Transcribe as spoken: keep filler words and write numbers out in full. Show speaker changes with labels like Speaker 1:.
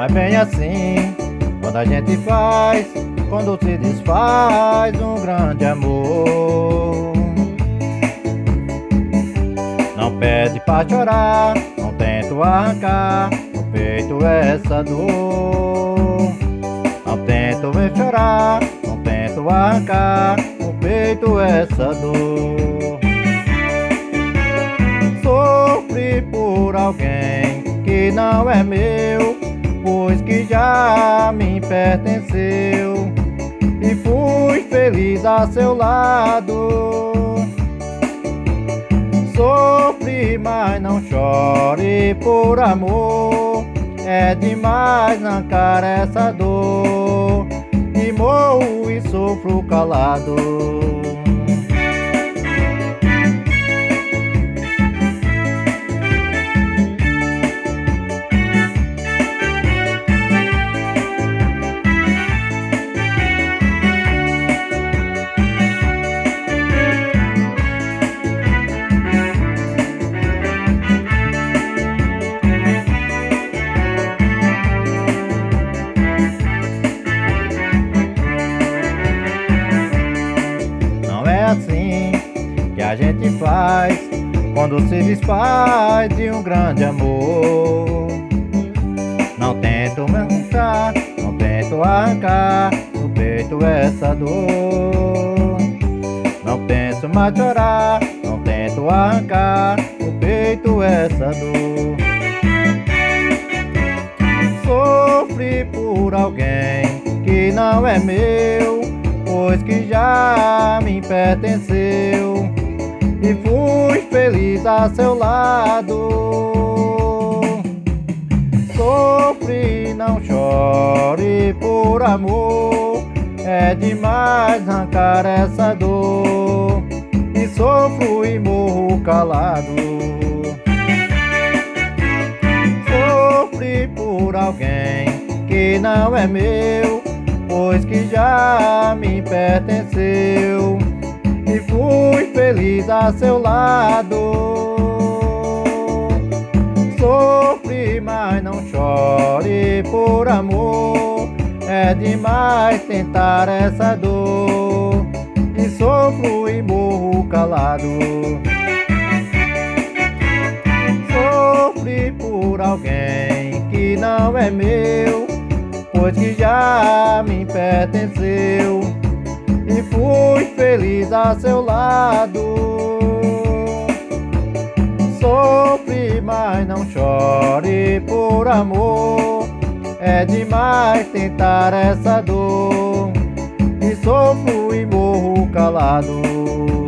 Speaker 1: é bem assim quando a gente faz, quando se desfaz um grande amor. Não pede pra chorar, não tento arrancar do peito essa dor. Não tento ver chorar, não tento arrancar do peito essa dor. Sofri por alguém que não é meu, pois que já me pertenceu, e fui feliz a seu lado. Sofri, mas não chore por amor, é demais arrancar essa dor, e morro e sofro calado. Assim que a gente faz quando se desfaz de um grande amor. Não tento me arrancar, não tento arrancar do peito essa dor. Não penso mais chorar, não tento arrancar do peito essa dor. Sofri por alguém que não é meu, pois que já me pertenceu, e fui feliz a seu lado. Sofri, não chore por amor, é demais arrancar essa dor, e sofro e morro calado. Sofri por alguém que não é meu, pois que já me pertenceu, e fui feliz a seu lado. Sofri, mas não chore por amor, é demais tentar essa dor, e sofro e morro calado. Sofri por alguém que não é meu, pois que já me pertenceu, e fui feliz a seu lado. Sofri, mas não chore por amor, é demais tentar essa dor, e sofro e morro calado.